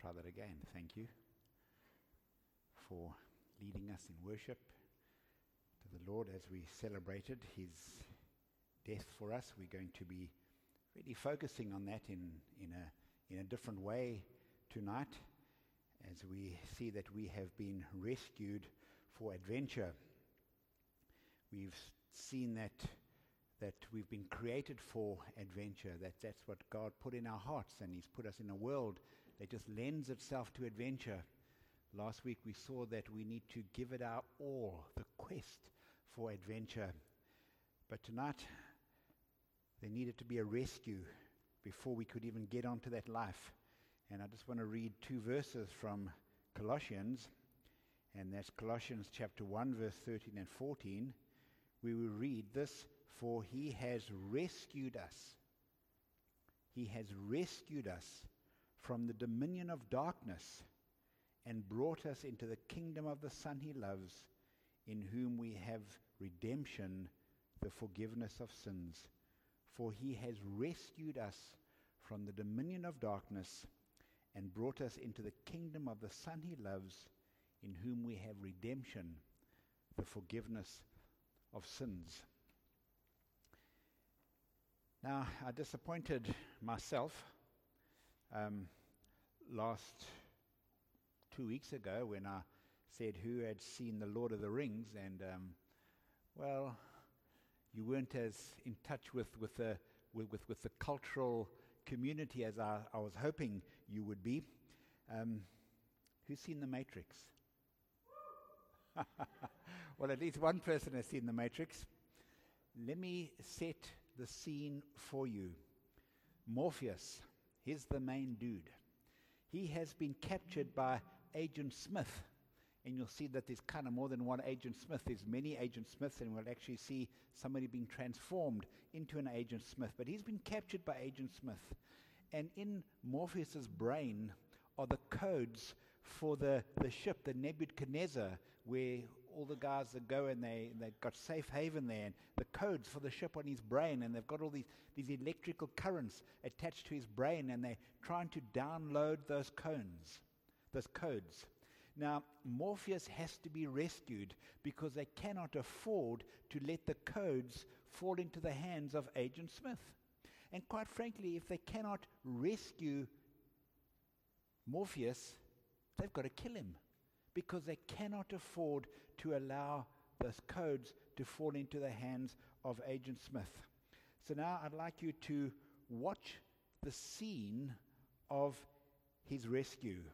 try that again. Thank you for leading us in worship to the Lord as we celebrated His death for us. We're going to be really focusing on that in a different way tonight, as we see that we have been rescued for adventure. We've seen that we've been created for adventure, that's what God put in our hearts, and He's put us in a world that just lends itself to adventure. Last week we saw that we need to give it our all, the quest for adventure. But tonight there needed to be a rescue before we could even get onto that life. And I just want to read 2 verses from Colossians, and that's Colossians chapter 1 verse 13 and 14. We will read this: for He has rescued us. He has rescued us from the dominion of darkness and brought us into the kingdom of the Son He loves, in whom we have redemption, the forgiveness of sins. For He has rescued us from the dominion of darkness and brought us into the kingdom of the Son He loves, in whom we have redemption, the forgiveness of sins. Now, I disappointed myself last 2 weeks ago when I said who had seen The Lord of the Rings, and well, you weren't as in touch with the cultural community as I was hoping you would be. Who's seen The Matrix? Well, at least one person has seen The Matrix. Let me set the scene for you. Morpheus, he's the main dude. He has been captured by Agent Smith, and you'll see that there's kind of more than one Agent Smith. There's many Agent Smiths, and we'll actually see somebody being transformed into an Agent Smith. But he's been captured by Agent Smith, and in Morpheus's brain are the codes for the ship, the Nebuchadnezzar, where all the guys that go and they've got safe haven there, and the codes for the ship on his brain, and they've got all these electrical currents attached to his brain, and they're trying to download those codes. Now, Morpheus has to be rescued because they cannot afford to let the codes fall into the hands of Agent Smith. And quite frankly, if they cannot rescue Morpheus, they've got to kill him, because they cannot afford to allow those codes to fall into the hands of Agent Smith. So now I'd like you to watch the scene of his rescue.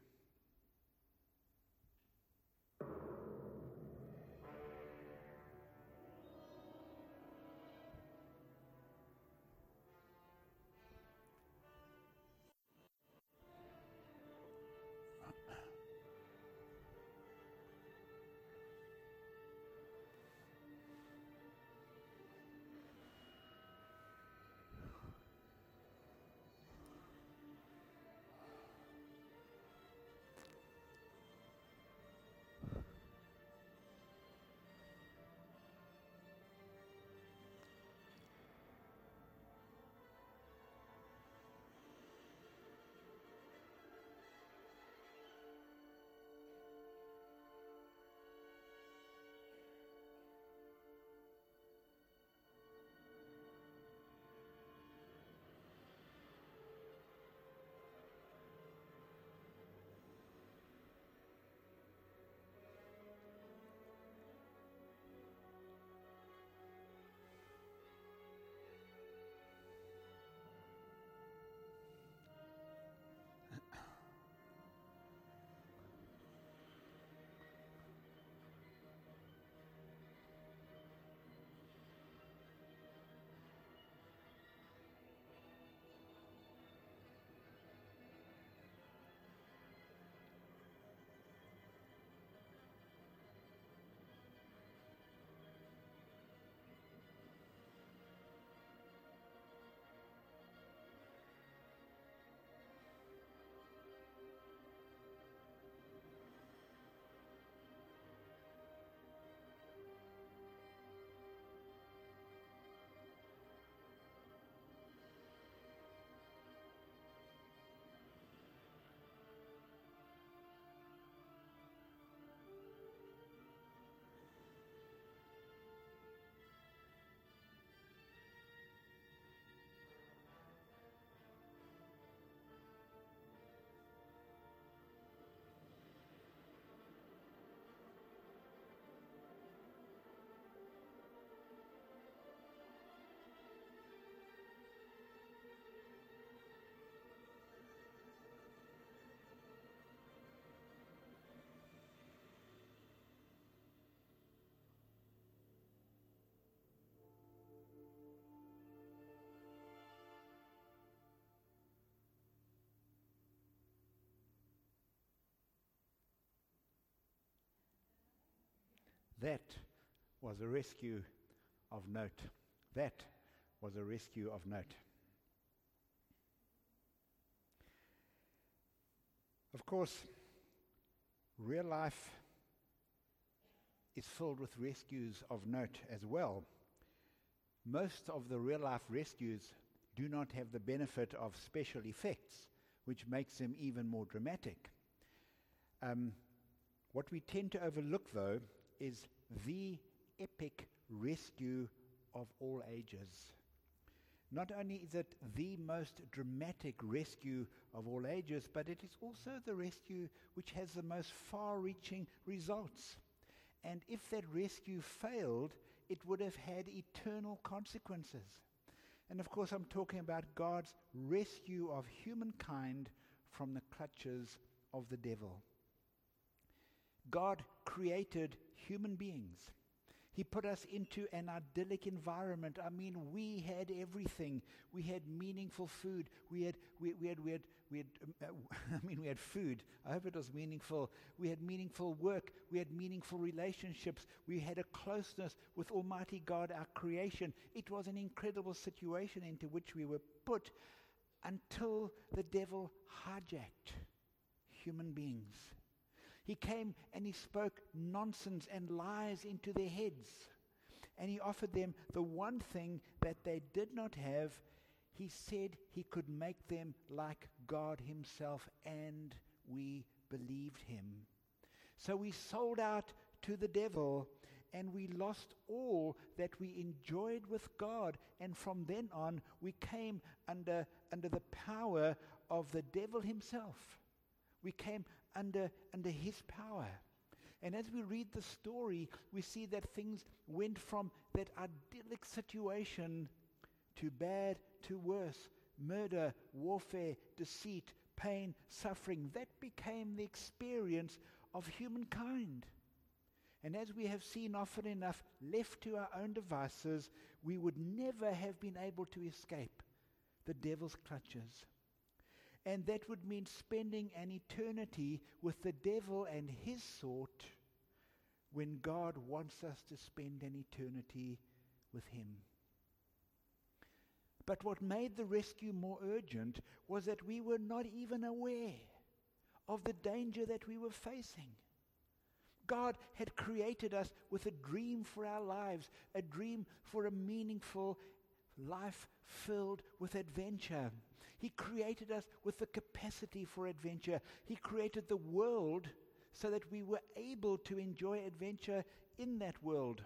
That was a rescue of note. That was a rescue of note. Of course, real life is filled with rescues of note as well. Most of the real life rescues do not have the benefit of special effects, which makes them even more dramatic. What we tend to overlook, though, is the epic rescue of all ages. Not only is it the most dramatic rescue of all ages, but it is also the rescue which has the most far-reaching results. And if that rescue failed, it would have had eternal consequences. And of course, I'm talking about God's rescue of humankind from the clutches of the devil. God created human beings. He put us into an idyllic environment. I mean, we had everything. We had meaningful food. We had food. I hope it was meaningful. We had meaningful work. We had meaningful relationships. We had a closeness with Almighty God, our creation. It was an incredible situation into which we were put until the devil hijacked human beings. He came and he spoke nonsense and lies into their heads. And he offered them the one thing that they did not have. He said he could make them like God himself, and we believed him. So we sold out to the devil, and we lost all that we enjoyed with God. And from then on, we came under the power of the devil himself. We came under his power. And as we read the story, we see that things went from that idyllic situation to bad to worse. Murder, warfare, deceit, pain, suffering. That became the experience of humankind. And as we have seen often enough, left to our own devices, we would never have been able to escape the devil's clutches. And that would mean spending an eternity with the devil and his sort when God wants us to spend an eternity with him. But what made the rescue more urgent was that we were not even aware of the danger that we were facing. God had created us with a dream for our lives, a dream for a meaningful life filled with adventure. He created us with the capacity for adventure. He created the world so that we were able to enjoy adventure in that world.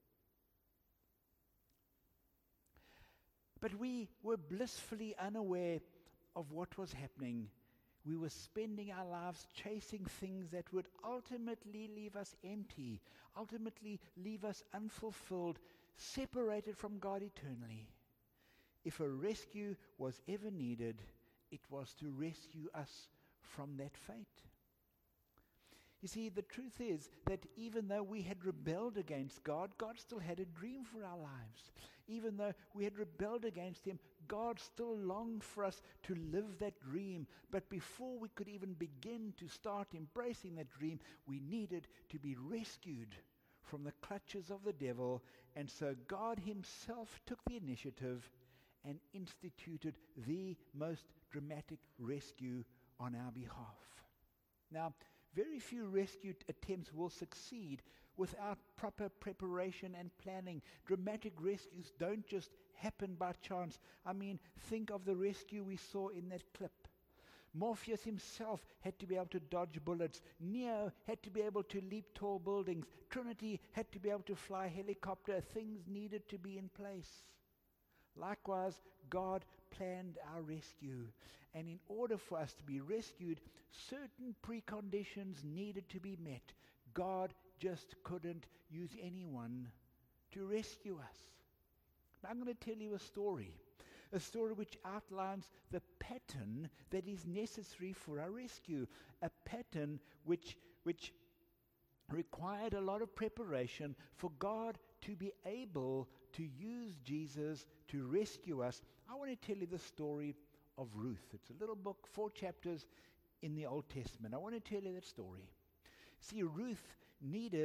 But we were blissfully unaware of what was happening. We were spending our lives chasing things that would ultimately leave us empty, ultimately leave us unfulfilled, separated from God eternally. If a rescue was ever needed, it was to rescue us from that fate. You see, the truth is that even though we had rebelled against God, God still had a dream for our lives. Even though we had rebelled against him, God still longed for us to live that dream. But before we could even begin to start embracing that dream, we needed to be rescued from the clutches of the devil. And so God himself took the initiative and instituted the most dramatic rescue on our behalf. Now, very few rescue attempts will succeed without proper preparation and planning. Dramatic rescues don't just happen by chance. I mean, think of the rescue we saw in that clip. Morpheus himself had to be able to dodge bullets. Neo had to be able to leap tall buildings. Trinity had to be able to fly a helicopter. Things needed to be in place. Likewise, God planned our rescue. And in order for us to be rescued, certain preconditions needed to be met. God just couldn't use anyone to rescue us. Now, I'm going to tell you a story which outlines the pattern that is necessary for our rescue, a pattern which required a lot of preparation for God to be able to use Jesus to rescue us. I want to tell you the story of Ruth. It's a little book, 4 chapters in the Old Testament. I want to tell you that story. See, Ruth needed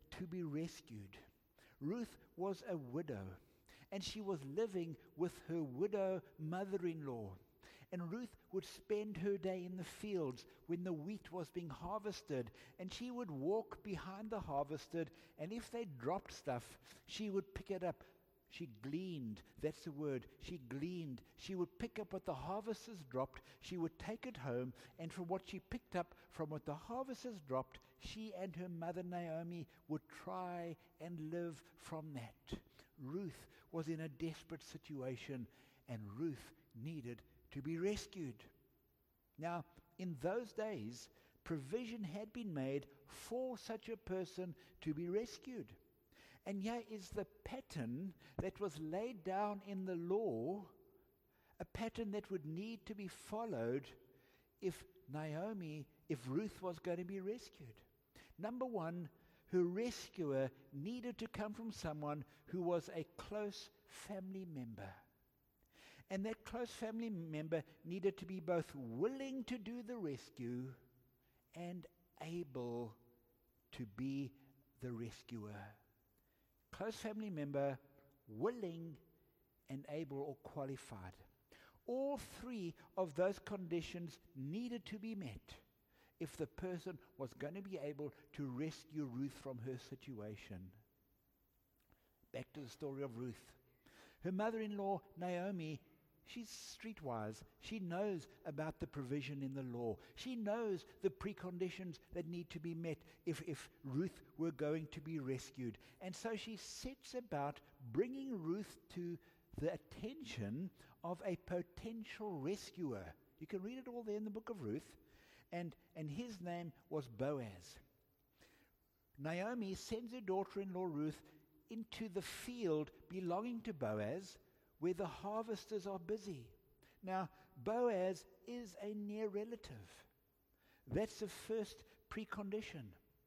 to be rescued. Ruth was a widow, and she was living with her widow mother-in-law. And Ruth would spend her day in the fields when the wheat was being harvested, and she would walk behind the harvested, and if they dropped stuff, she would pick it up. She gleaned, that's the word, she gleaned. She would pick up what the harvesters dropped, she would take it home, and from what she picked up from what the harvesters dropped, she and her mother Naomi would try and live from that. Ruth was in a desperate situation, and Ruth needed to be rescued. Now, in those days, provision had been made for such a person to be rescued. And here is the pattern that was laid down in the law, a pattern that would need to be followed if Ruth was going to be rescued. Number one, her rescuer needed to come from someone who was a close family member. And that close family member needed to be both willing to do the rescue and able to be the rescuer. Close family member, willing and able or qualified. All three of those conditions needed to be met if the person was going to be able to rescue Ruth from her situation. Back to the story of Ruth. Her mother-in-law, Naomi, she's streetwise. She knows about the provision in the law. She knows the preconditions that need to be met if Ruth were going to be rescued. And so she sets about bringing Ruth to the attention of a potential rescuer. You can read it all there in the book of Ruth. And his name was Boaz. Naomi sends her daughter-in-law Ruth into the field belonging to Boaz, where the harvesters are busy. Now, Boaz is a near relative. That's the first precondition.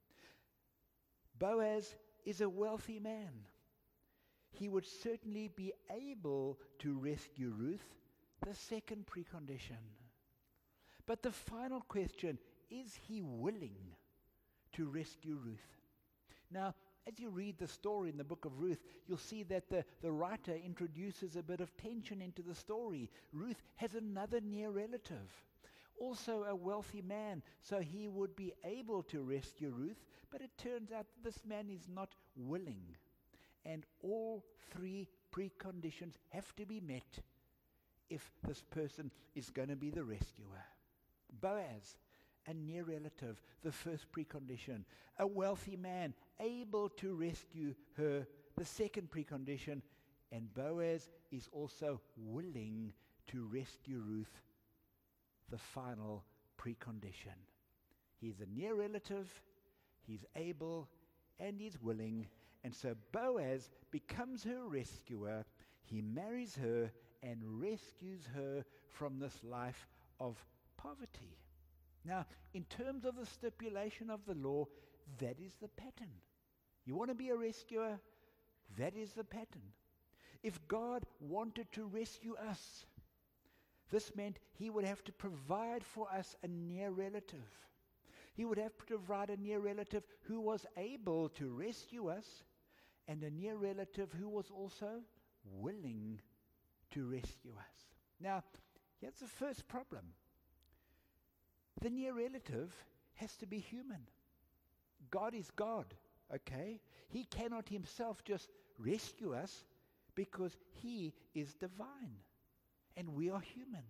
Boaz is a wealthy man. He would certainly be able to rescue Ruth, the second precondition. But the final question, is he willing to rescue Ruth? Now, as you read the story in the book of Ruth, you'll see that the writer introduces a bit of tension into the story. Ruth has another near relative, also a wealthy man, so he would be able to rescue Ruth, but it turns out that this man is not willing. And all three preconditions have to be met if this person is going to be the rescuer. Boaz, a near relative, the first precondition. A wealthy man, able to rescue her, the second precondition. And Boaz is also willing to rescue Ruth, the final precondition. He's a near relative, he's able, and he's willing. And so Boaz becomes her rescuer. He marries her and rescues her from this life of poverty. Now, in terms of the stipulation of the law, that is the pattern. You want to be a rescuer? That is the pattern. If God wanted to rescue us, this meant he would have to provide for us a near relative. He would have to provide a near relative who was able to rescue us, and a near relative who was also willing to rescue us. Now, here's the first problem. The near relative has to be human. God is God, okay? He cannot himself just rescue us because he is divine and we are human.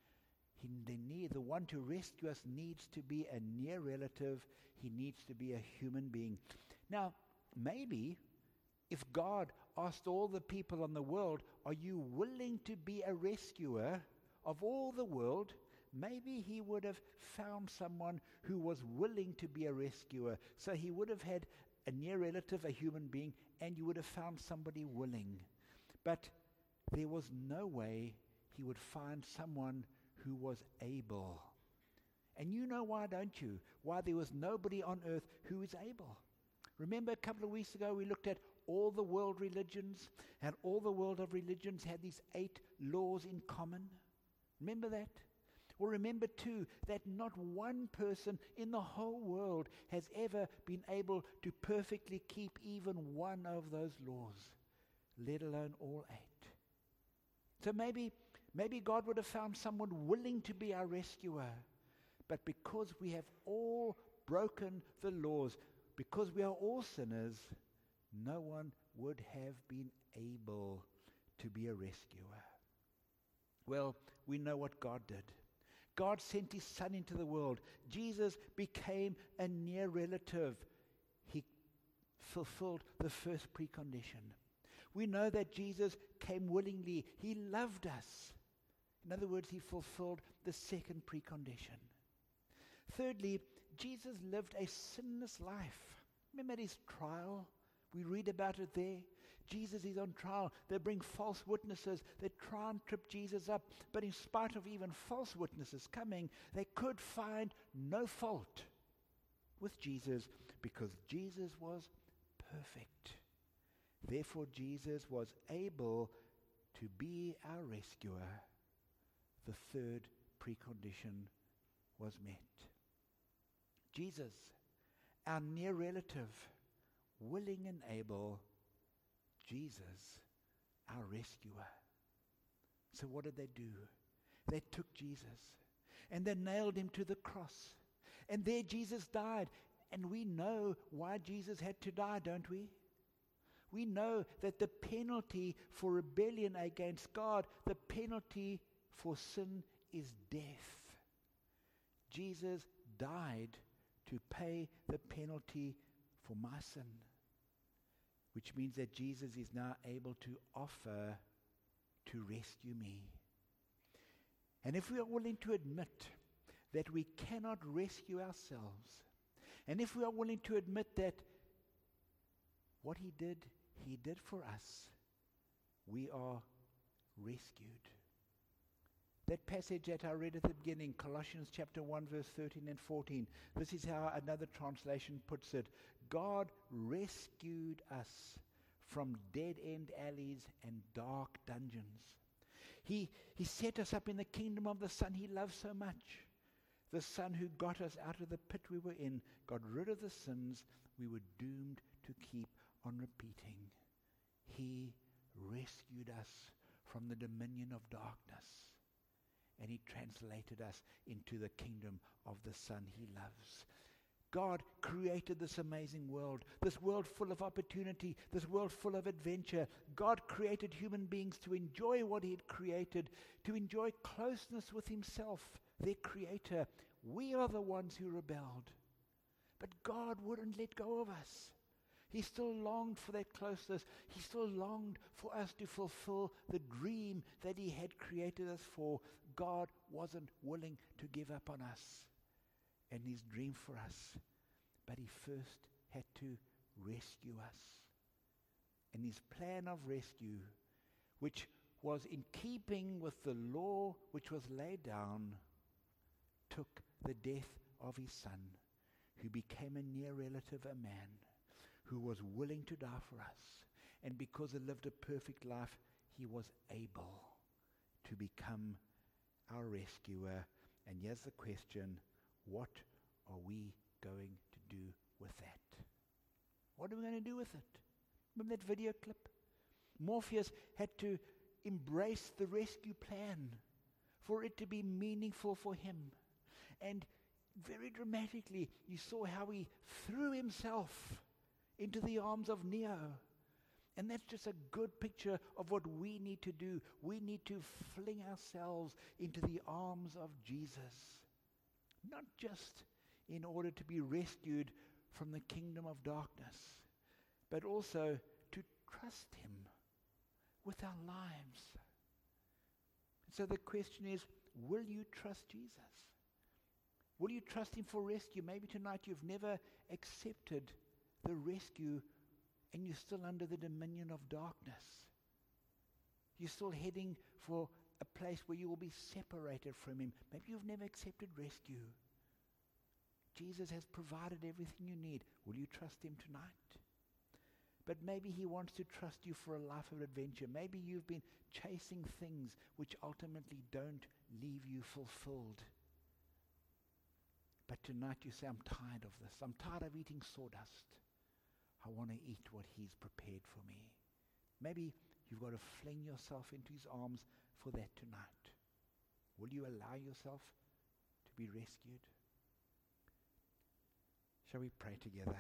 The one to rescue us needs to be a near relative. He needs to be a human being. Now, maybe if God asked all the people on the world, are you willing to be a rescuer of all the world? Maybe he would have found someone who was willing to be a rescuer. So he would have had a near relative, a human being, and you would have found somebody willing. But there was no way he would find someone who was able. And you know why, don't you? Why there was nobody on earth who is able. Remember a couple of weeks ago we looked at all the world religions, and all the world of religions had these 8 laws in common. Remember that? Or remember too that not one person in the whole world has ever been able to perfectly keep even one of those laws, let alone all 8. So maybe God would have found someone willing to be our rescuer. But because we have all broken the laws, because we are all sinners, no one would have been able to be a rescuer. Well, we know what God did. God sent his Son into the world. Jesus became a near relative. He fulfilled the first precondition. We know that Jesus came willingly. He loved us. In other words, he fulfilled the second precondition. Thirdly, Jesus lived a sinless life. Remember at his trial? We read about it there. Jesus is on trial. They bring false witnesses. They try and trip Jesus up. But in spite of even false witnesses coming, they could find no fault with Jesus because Jesus was perfect. Therefore, Jesus was able to be our rescuer. The third precondition was met. Jesus, our near relative, willing and able. Jesus, our rescuer. So what did they do? They took Jesus and they nailed him to the cross. And there Jesus died. And we know why Jesus had to die, don't we? We know that the penalty for rebellion against God, the penalty for sin is death. Jesus died to pay the penalty for my sin. Which means that Jesus is now able to offer to rescue me. And if we are willing to admit that we cannot rescue ourselves, and if we are willing to admit that what he did for us, we are rescued. That passage that I read at the beginning, Colossians chapter 1, verse 13 and 14, this is how another translation puts it. God rescued us from dead-end alleys and dark dungeons. He set us up in the kingdom of the Son he loves so much. The Son who got us out of the pit we were in, got rid of the sins we were doomed to keep on repeating. He rescued us from the dominion of darkness. And he translated us into the kingdom of the Son he loves. God created this amazing world, this world full of opportunity, this world full of adventure. God created human beings to enjoy what he had created, to enjoy closeness with himself, their creator. We are the ones who rebelled. But God wouldn't let go of us. He still longed for that closeness. He still longed for us to fulfill the dream that he had created us for. God wasn't willing to give up on us and his dream for us. But he first had to rescue us. And his plan of rescue, which was in keeping with the law which was laid down, took the death of his Son, who became a near relative, a man, who was willing to die for us. And because he lived a perfect life, he was able to become our rescuer. And here's the question, what are we going to do with that? What are we going to do with it? Remember that video clip? Morpheus had to embrace the rescue plan for it to be meaningful for him. And very dramatically, you saw how he threw himself into the arms of Neo. And that's just a good picture of what we need to do. We need to fling ourselves into the arms of Jesus. Not just in order to be rescued from the kingdom of darkness, but also to trust him with our lives. So the question is, will you trust Jesus? Will you trust him for rescue? Maybe tonight you've never accepted the rescue and you're still under the dominion of darkness. You're still heading for a place where you will be separated from him. Maybe you've never accepted rescue. Jesus has provided everything you need. Will you trust him tonight? But maybe he wants to trust you for a life of adventure. Maybe you've been chasing things which ultimately don't leave you fulfilled. But tonight you say, I'm tired of this. I'm tired of eating sawdust. I want to eat what he's prepared for me. Maybe you've got to fling yourself into his arms for that tonight. Will you allow yourself to be rescued? Shall we pray together?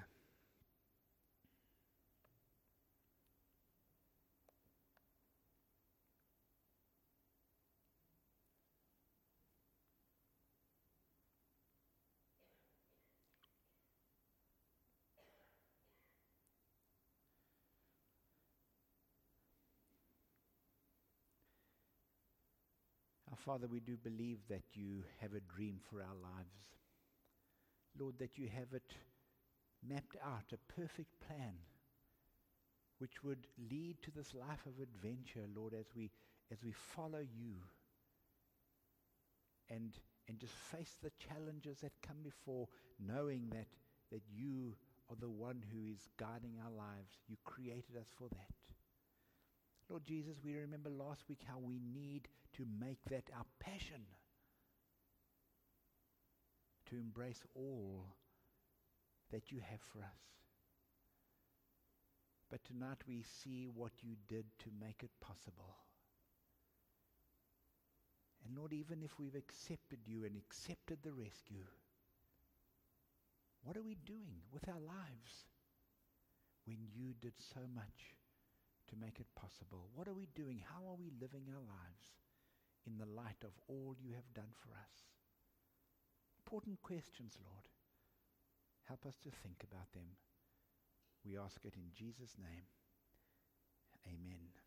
Our Father, we do believe that you have a dream for our lives. Lord, that you have it mapped out, a perfect plan, which would lead to this life of adventure, Lord, as we follow you and just face the challenges that come before, knowing that you are the one who is guiding our lives. You created us for that. Lord Jesus, we remember last week how we need to make that our passion, to embrace all that you have for us. But tonight we see what you did to make it possible. And Lord, even if we've accepted you and accepted the rescue, what are we doing with our lives when you did so much to make it possible? What are we doing? How are we living our lives in the light of all you have done for us? Important questions, Lord. Help us to think about them. We ask it in Jesus' name. Amen.